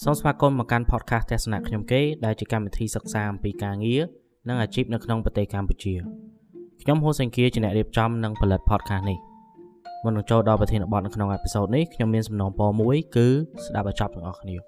សូមស្វាគមន៍មកកាន់ podcast ទស្សនៈខ្ញុំគេដែលជាកម្មវិធីសិក្សាអំពីការងារនិងអាជីពនៅក្នុងប្រទេសកម្ពុជាខ្ញុំហូសេងគៀជាអ្នករៀបចំនិងផលិត podcast នេះមុននឹងចូលដល់ប្រធានបទនៅក្នុងអេពីសូតនេះខ្ញុំមានសំណូមពរមួយគឺស្ដាប់ឲ្យចប់ទាំងអស់គ្នា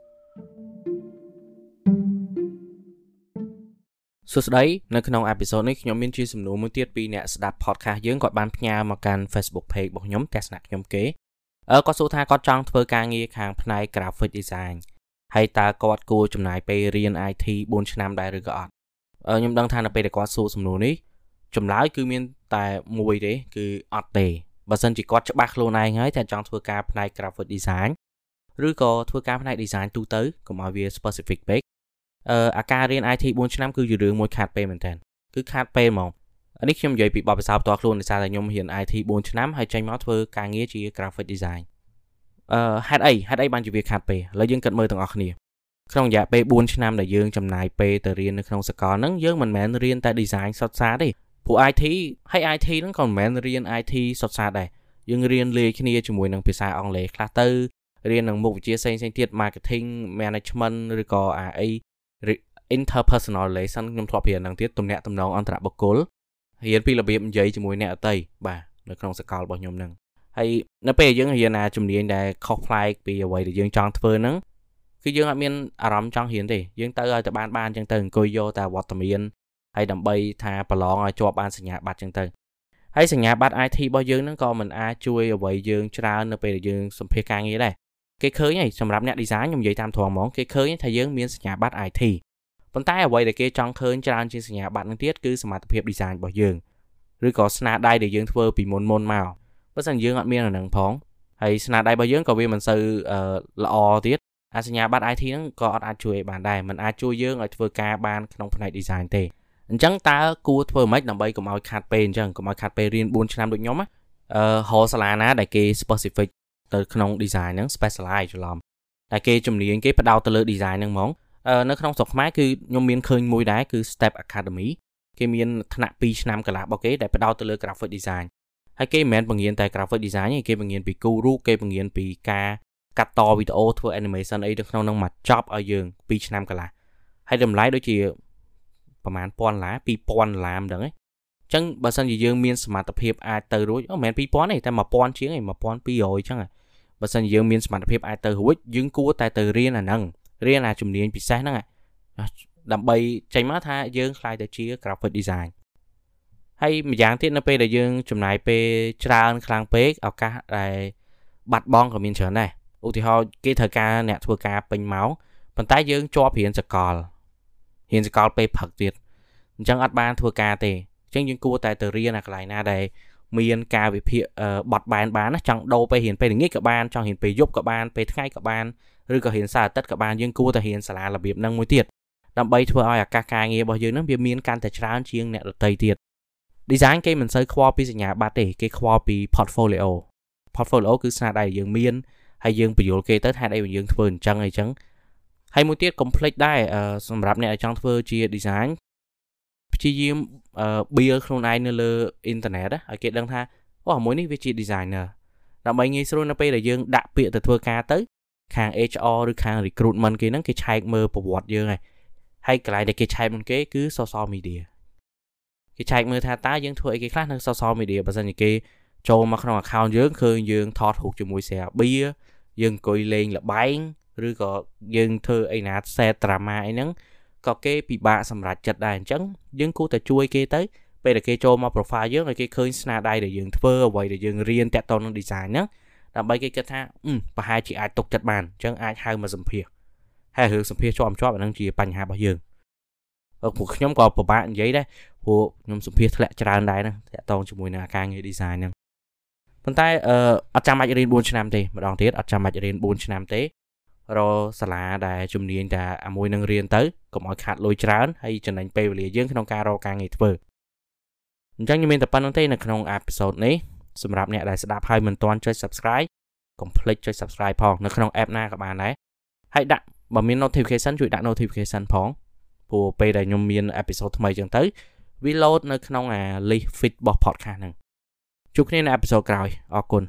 សួស្ដីនៅក្នុងអេពីសូតនេះខ្ញុំមានជាសំណួរមួយទៀតពីអ្នកស្ដាប់ podcast យើងគាត់បានផ្ញើមកកាន់ Facebook page របស់ខ្ញុំទស្សនៈខ្ញុំគេគាត់សួរថាគាត់ចង់ធ្វើការងារខាងផ្នែក graphic design ហើយតើគាត់គួរចំណាយពេលរៀន IT 4 ឆ្នាំដែរឬក៏អត់ខ្ញុំដឹងថានៅពេលដែលគាត់សួរសំណួរនេះចម្លើយគឺមានតែមួយទេគឺអត់ទេបើសិនជាគាត់ច្បាស់ខ្លួនឯងហើយតែចង់ធ្វើការផ្នែក graphic design ឬក៏ធ្វើការផ្នែក design ទូទៅកុំឲ្យវា specific ពេកអាការរៀន IT 4 ឆ្នាំគឺជារឿងមួយខាតពេលមែនតើគឺខាតពេលហ្មងនេះខ្ញុំនិយាយពីបទពិសោធន៍ផ្ទាល់ខ្លួនដោយសារតែខ្ញុំរៀន IT 4 ឆ្នាំហើយចេញមកធ្វើការងារជា graphic designហេតុអីបានជាវាខាតពេលឥឡូវយើងគិតមើលទាំងអស់គ្នាក្នុងរយៈពេល4ឆ្នាំដែលយើងចំណាយពេលទៅរៀននៅក្នុងសាកលហ្នឹងយើងមិនមែនរៀនតែ design សុទ្ធសាធទេព្រោះ IT ហើយ IT ហ្នឹងក៏មិនមែនរៀន IT សុទ្ធសាធដែរយើងរៀនលាយគ្នាជាមួយនឹងភាសាអង់គ្លេសខ្លះទៅរៀននឹងមុខវិជ្ជាផ្សេងៗទៀត marketing management ឬក៏អី interpersonal relation ខ្ញុំធ្លាប់រៀនហ្នឹងទៀតទំនាក់ទំនងអន្តរបុគ្គលរៀនពីរបៀបនិយាយជាមួយអ្នកដទៃបាទនៅក្នុងសាកលរបស់ខ្ញុំហ្នឹងហើយនៅពេលយើងរៀនជំនាញដែលខុសប្លែកពីអ្វីដែលយើងចង់ធ្វើហ្នឹងគឺយើងអត់មានអារម្មណ៍ចង់រៀនទេយើងទៅឲ្យតែបានអញ្ចឹងទៅអង្គុយយកតែវត្តមានហើយដើម្បីថាប្រឡងឲ្យជាប់បានសញ្ញាបត្រអញ្ចឹងទៅហើយសញ្ញាបត្រ IT របស់យើងហ្នឹងក៏មិនអាចជួយអ្វីយើងច្រើននៅពេលដែលយើងសម្ភាសការងារដែរគេឃើញហើយសម្រាប់អ្នក design ខ្ញុំនិយាយតាមត្រង់ហ្មងគេឃើញថាយើងមានសញ្ញាបត្រ IT ប៉ុន្តែអ្វីដែលគេចង់ឃើញច្រើនជាងសញ្ញាបត្រហ្នឹងទៀតគឺសមត្ថភាព design របស់យើងឬក៏ស្នាដៃដែលយើងធ្វើពីមុនមកបើមិនយើងអត់មានអានឹងផងហើយស្នាដៃរបស់យើងក៏វាមិនសូវល្អទៀតអាសញ្ញាបត្រ IT ហ្នឹងក៏អត់អាចជួយឲ្យបានដែរมันអាចជួយយើងឲ្យធ្វើការបានក្នុងផ្នែក design ទេអញ្ចឹងតើគួរធ្វើម៉េចដើម្បីកុំឲ្យខាតពេលអញ្ចឹងកុំឲ្យខាតពេលរៀន4ឆ្នាំដូចខ្ញុំហៅសាលាណាដែលគេ specific ទៅក្នុង design ហ្នឹង specialize ច្រឡំតែគេជំនាញគេផ្ដោតទៅលើ design ហ្នឹងហ្មងនៅក្នុងស្រុកខ្មែរគឺខ្ញុំមានឃើញមួយដែរគឺ Step Academy គេមានថ្នាក់2ឆ្នាំកន្លះរបស់គេដែលផ្ដោតទៅលើ graphic design ហើយគេមិនមែនបង្រៀនតែ graphic design ទេគេបង្រៀនពីគូររូបគេបង្រៀនពីការកាត់តវីដេអូធ្វើ animation អីនៅក្នុងហ្នឹងមកចប់ឲ្យយើង2ឆ្នាំកន្លះហើយតម្លៃដូចជាប្រហែល$1000 $2000មិនដឹងទេអញ្ចឹងបើសិនជាយើងមានសមត្ថភាពអាចទៅរួចមិនមែន2000ទេតែ1000ជាងឯង1200អញ្ចឹងបើសិនជាយើងមានសមត្ថភាពអាចទៅរួចយើងគួរតែទៅរៀនអាហ្នឹងរៀនអាជំនាញពិសេសហ្នឹងដើម្បីចេញមកថាយើងខ្លាយទៅជា graphic design ហើយម្យ៉ាងទៀតនៅពេលដែលយើងចំណាយពេលច្រើនខ្លាំងពេកឱកាសដែលបាត់បង់ក៏មានច្រើនដែរឧទាហរណ៍គេត្រូវការអ្នកធ្វើការពេញម៉ោងប៉ុន្តែយើងជាប់រៀនសកលពេលផឹកទៀតអញ្ចឹងអត់បានធ្វើការទេអញ្ចឹងយើងគួរតែទៅរៀនអាកន្លែងណាដែលមានការវិភាគបត់បែនបានណាចង់ដូរពេលរៀនពេលល្ងាចក៏បានចង់រៀនពេលយប់ក៏បានពេលថ្ងៃក៏បានឬក៏រៀនសៅរ៍អាទិត្យក៏បានយើងគួរតែរៀនសាលារបៀបហ្នឹងមួយទៀតដើម្បីធ្វើឲ្យឱកាសការងាររបស់យើងហ្នឹងវាមានកាន់តែច្រើនជាងអ្នកដទៃទៀតdesign គេមិនសូវខ្វល់ពីសញ្ញាបត្រទេគេខ្វល់ពី portfolio គឺស្នាដៃយើងមានហើយយើងបញ្យល់គេទៅថាអីយើងធ្វើអញ្ចឹងហើយមួយទៀត complex ដែរសម្រាប់អ្នកដែលចង់ធ្វើជា design ព្យាយាមbuild ខ្លួនឯងនៅលើ internet ឲ្យគេដឹងថាអូមួយនេះវាជា designer ដើម្បីងាយស្រួលនៅពេលដែលយើងដាក់ពាក្យទៅធ្វើការទៅខាង HR ឬខាង recruitment គេហ្នឹងគេឆែកមើលប្រវត្តិយើងហើយកន្លែងដែលគេឆែកមុនគេគឺ social mediaគេឆែកមើលថាតើយើងធ្វើអីគេខ្លះនៅ social media បើសិនជាគេចូលមកក្នុង account យើងឃើញយើងថតរូបជាមួយ share beer យើងអង្គុយលេងល្បែងឬក៏យើងធ្វើអីណា set drama អីហ្នឹងក៏គេពិបាកសម្រេចចិត្តដែរអញ្ចឹងយើងគួរតែជួយគេទៅពេលដែលគេចូលមក profile យើងឲ្យគេឃើញស្នាដៃដែលយើងធ្វើអ្វីដែលយើងរៀនតាក់ទងនឹង design ហ្នឹងដើម្បីគេគិតថាប្រហែលជាអាចទុកចិត្តបានអញ្ចឹងអាចហៅមកសម្ភាសហើយរឿងសម្ភាសជាប់អាហ្នឹងជាបញ្ហារបស់យើងពួកខ្ញុំក៏ពិបាកនិយាយដែរព្រោះខ្ញុំសម្ភាសធ្លាក់ច្រើនដែរហ្នឹងតាក់ទងជាមួយនឹងការងារ design ហ្នឹងប៉ុន្តែអត់ចាំបាច់រៀន4ឆ្នាំទេម្ដងទៀតអត់ចាំបាច់រៀន4ឆ្នាំទេរកសាលាដែលជំនាញតែមួយនឹងរៀនទៅកុំឲ្យខាតលុយច្រើនហើយចំណេញពេលវេលាយើងក្នុងការរកការងារធ្វើអញ្ចឹងខ្ញុំមានតែប៉ុណ្្នឹងទេនៅក្នុងអេពីសូតនេះសម្រាប់អ្នកដែលស្ដាប់ហើយមិនទាន់ចុច subscribe កុំភ្លេចចុច subscribe ផងនៅក្នុង app ណាក៏បានដែរហើយដាក់បើមាន notification ជួយដាក់ notification ផងព្រោះពេលដែលខ្ញុំមាន episode ថ្មីចឹងទៅវា load នៅក្នុងlist feed របស់ podcast ហ្នឹងជួបគ្នានៅ episode ក្រោយអរគុណ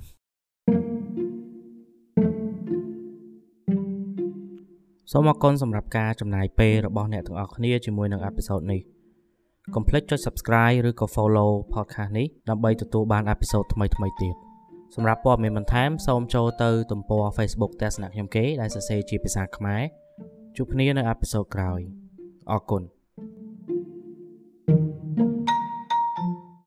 សូមអរគុណសម្រាប់ការចំណាយពេលរបស់អ្នកទាំងអស់គ្នាជាមួយនឹងអេពីសូតនេះកុំភ្លេចចុច Subscribe ឬក៏ Follow podcast នេះដើម្បីទទួលបានអេពីសូតថ្មីៗទៀតសម្រាប់ព័ត៌មានបន្ថែមសូមចូលទៅទំព័រ Facebook ទស្សនៈខ្ញុំគេដែលសរសេរជាភាសាខ្មែរជួបគ្នានៅអេពីសូតក្រោយអរគុណ